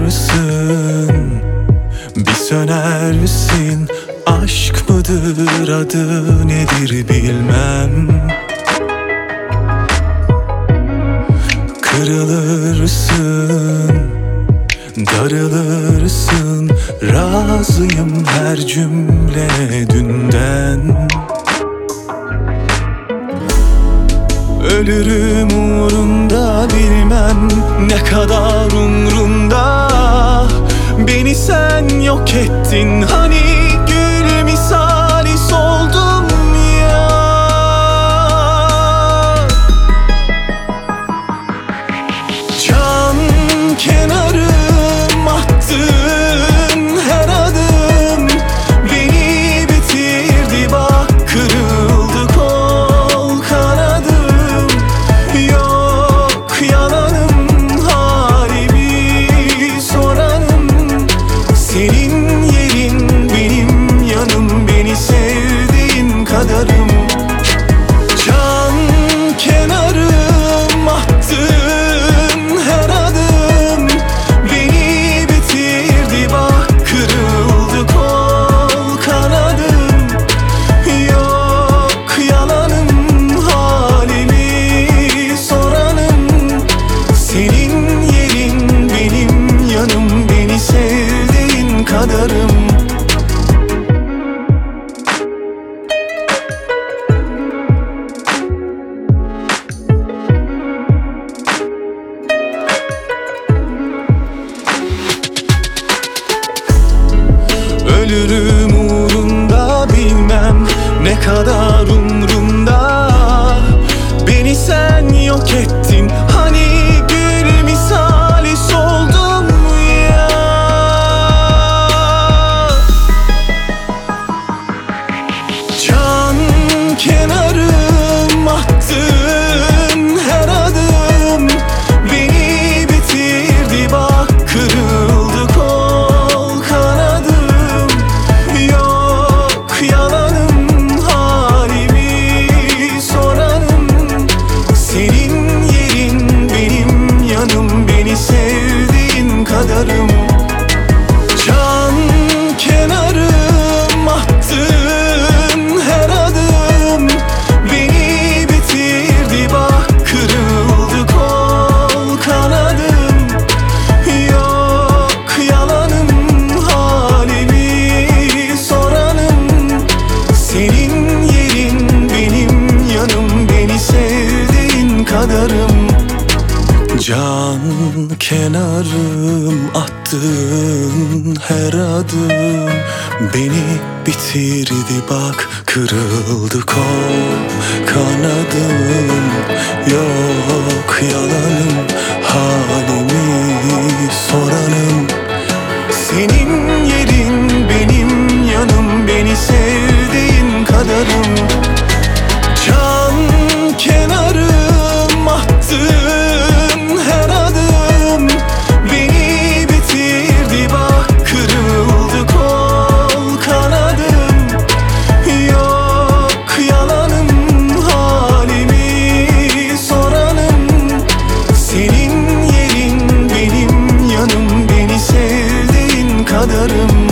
yanarsın, bir sönersin. Aşk mıdır, adı nedir bilmem. Kırılırsın, darılırsın. Razıyım her cümle dünden. Ölürüm uğrunda, bilmem ne kadar umrunda. Beni sen yok ettin, hani gül misali soldum ya. Can kenarım, attığın her adım beni bitirdi, bak kırıldı kol kanadım. Yok yalanım, halimi soranım. Senin yerin benim yanım, beni sevdiğin kadarım. Can kenarım, attığın her adım beni bitirdi, bak kırıldı kol kanadım. Yok yalanım, halimi soranım. Senin yerin benim yanım, beni sevdiğin kadarım. Ölürüm uğrunda, bilmem ne kadar umrumda. Beni sen yok ettin, hani gül misali soldum ya. Can kenarım, attığın her adım beni bitirdi, bak kırıldı kol kanadım. Yok yalanım, halimi soranım. Senin yerin benim yanım, beni sevdiğin kadarım. Can kenarım, attığın her adım beni bitirdi, bak kırıldı kol kanadım. Yok yalanım, halimi soranım. Senin yerin benim yanım, beni sevdiğin kadarım. Can kenarım, attığın her adım beni bitirdi, bak kırıldı kol kanadım. Yok yalanım, halimi soranım. Senin yerin benim yanım, beni sevdiğin kadarım. Can kenarım, attığın her adım beni bitirdi, bak kırıldı kol kanadım. Yok yalanım, halimi soranım. Senin yerin benim yanım, beni sevdiğin kadarım.